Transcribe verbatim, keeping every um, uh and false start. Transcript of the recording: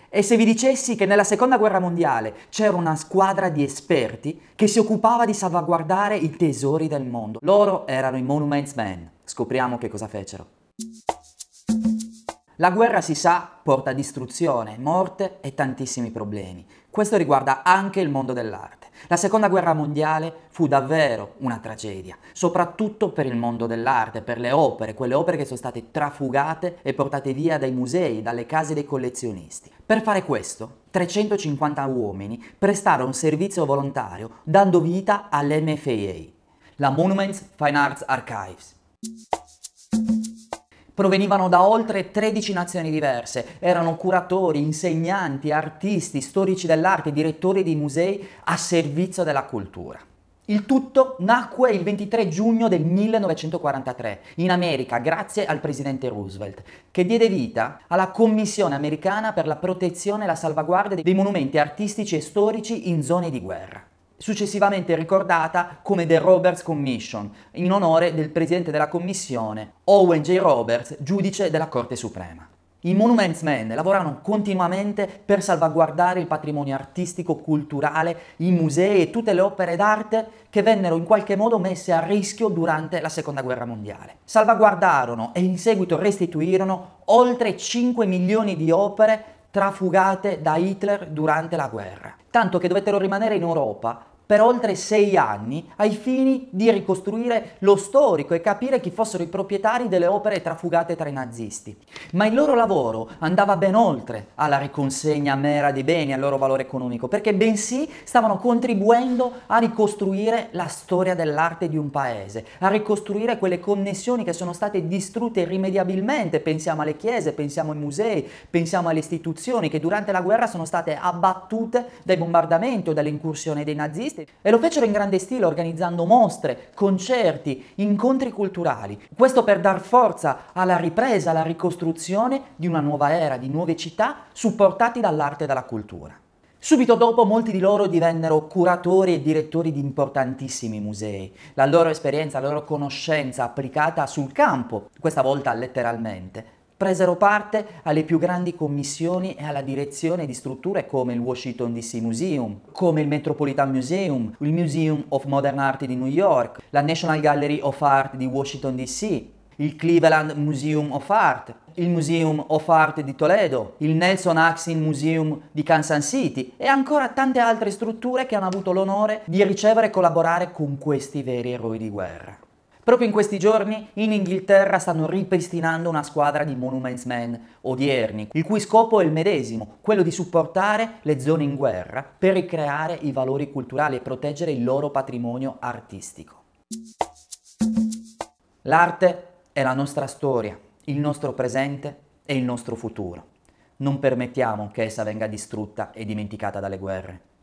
E se vi dicessi che nella seconda guerra mondiale c'era una squadra di esperti che si occupava di salvaguardare i tesori del mondo? Loro erano i Monuments Men. Scopriamo che cosa fecero. La guerra, si sa, porta distruzione, morte e tantissimi problemi. Questo riguarda anche il mondo dell'arte. La seconda guerra mondiale fu davvero una tragedia, soprattutto per il mondo dell'arte, per le opere, quelle opere che sono state trafugate e portate via dai musei, dalle case dei collezionisti. Per fare questo, trecentocinquanta uomini prestarono servizio volontario, dando vita all'M F A, la Monuments Fine Arts Archives. Provenivano da oltre tredici nazioni diverse, erano curatori, insegnanti, artisti, storici dell'arte, direttori di musei a servizio della cultura. Il tutto nacque il ventitré giugno del millenovecentoquarantatré in America grazie al presidente Roosevelt, che diede vita alla Commissione americana per la protezione e la salvaguardia dei monumenti artistici e storici in zone di guerra, successivamente ricordata come The Roberts Commission, in onore del presidente della commissione, Owen J. Roberts, giudice della Corte Suprema. I Monuments Men lavorarono continuamente per salvaguardare il patrimonio artistico, culturale, i musei e tutte le opere d'arte che vennero in qualche modo messe a rischio durante la Seconda Guerra Mondiale. Salvaguardarono e in seguito restituirono oltre cinque milioni di opere trafugate da Hitler durante la guerra, tanto che dovettero rimanere in Europa per oltre sei anni ai fini di ricostruire lo storico e capire chi fossero i proprietari delle opere trafugate tra i nazisti. Ma il loro lavoro andava ben oltre alla riconsegna mera dei beni, al loro valore economico, perché bensì stavano contribuendo a ricostruire la storia dell'arte di un paese, a ricostruire quelle connessioni che sono state distrutte irrimediabilmente. Pensiamo alle chiese, pensiamo ai musei, pensiamo alle istituzioni che durante la guerra sono state abbattute dai bombardamenti o dalle incursioni dei nazisti. E lo fecero in grande stile, organizzando mostre, concerti, incontri culturali. Questo per dar forza alla ripresa, alla ricostruzione di una nuova era, di nuove città, supportati dall'arte e dalla cultura. Subito dopo molti di loro divennero curatori e direttori di importantissimi musei. La loro esperienza, la loro conoscenza applicata sul campo, questa volta letteralmente, presero parte alle più grandi commissioni e alla direzione di strutture come il Washington D C Museum, come il Metropolitan Museum, il Museum of Modern Art di New York, la National Gallery of Art di Washington D C, il Cleveland Museum of Art, il Museum of Art di Toledo, il Nelson Axin Museum di Kansas City e ancora tante altre strutture che hanno avuto l'onore di ricevere e collaborare con questi veri eroi di guerra. Proprio in questi giorni in Inghilterra stanno ripristinando una squadra di Monuments Men odierni, il cui scopo è il medesimo, quello di supportare le zone in guerra per ricreare i valori culturali e proteggere il loro patrimonio artistico. L'arte è la nostra storia, il nostro presente e il nostro futuro. Non permettiamo che essa venga distrutta e dimenticata dalle guerre.